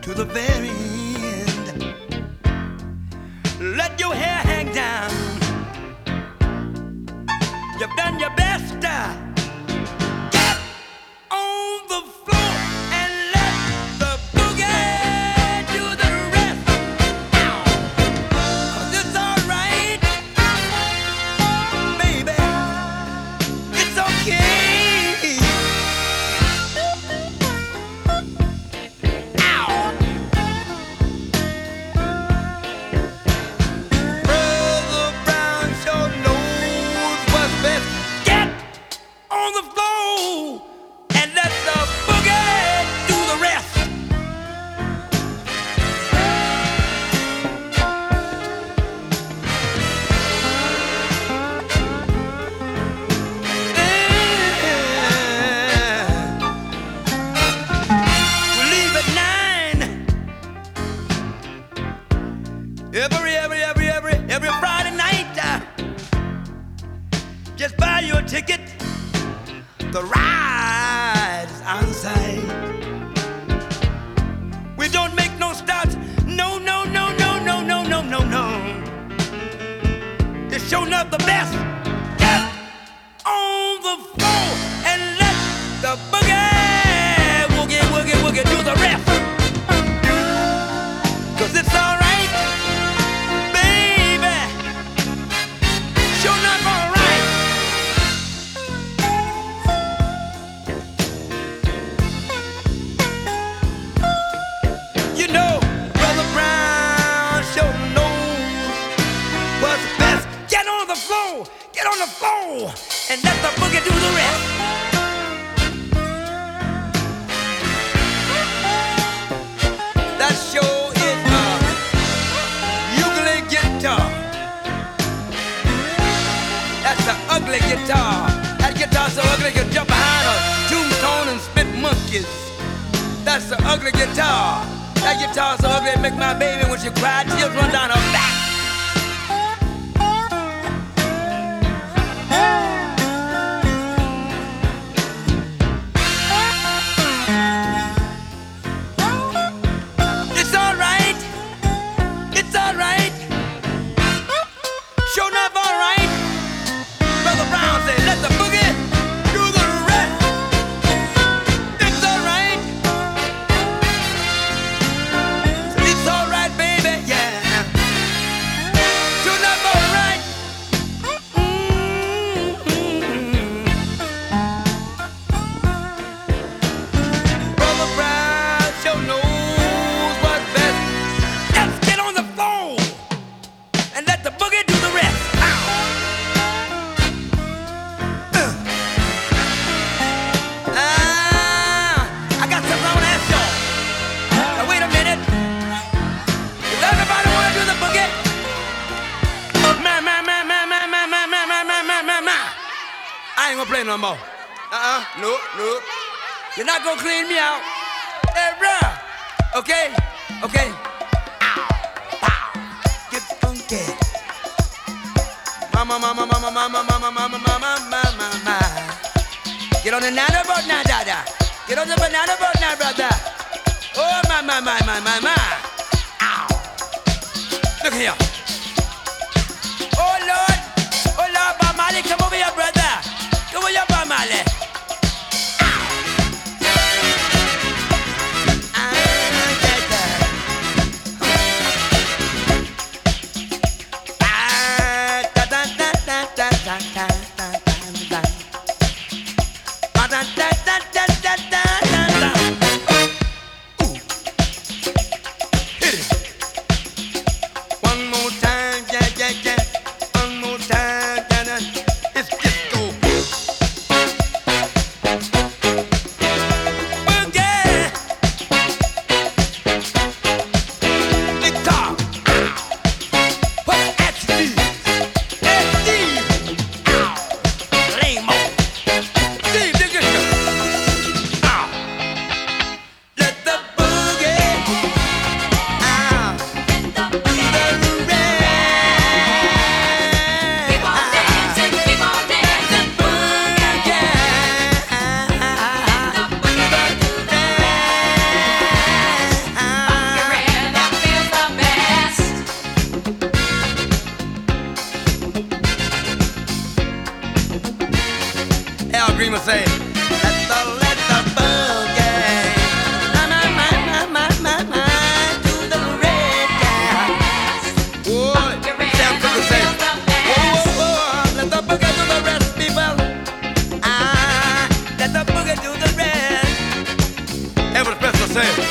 to the very end. Let your hair hang down. You've done your best. Get on the floor and let the boogie do the rest. 'Cause it's alright, baby. It's okay. Brother Brown sure knows what's best. Get on the floor and let the boogie do the rest. We leave at 9 every Friday night. Just buy you a ticket. The ride's outside. We don't make no stops. No, no, no, no, no, no, no, no, no. It's showing up the best. Get on the floor and let the boogie, woogie, woogie, woogie do the rest. 'Cause it's alright, baby. Showing up alright. You know, Brother Brown sure knows what's best. Get on the floor, and let the boogie do the rest. That sure is a ukulele guitar. That's an ugly guitar. That guitar's so ugly you can jump behind a tombstone and spit monkeys. That's the ugly guitar. That guitar's so ugly it make my baby when she cries, tears run down her back. It's alright. It's alright. Sure enough, alright. Brother Brown said, let the boogie do the rest. It's alright. It's alright, baby, yeah. Sure enough, alright. Brother Brown sure knows what's best. Let's get on the floor and let the boogie do the rest. I got something I want to ask y'all. Now wait a minute. Does everybody want to do the boogie? I ain't gonna play no more. No. You're not gonna clean me out. Hey, bruh. Okay. Get funky. Mama. Get on the banana boat now, dada. Get on the banana boat now, brother. Oh, my. Ow. Look here. Oh, Lord, Bob Marley, come over here, brother. Come over here, Bob Marley. say?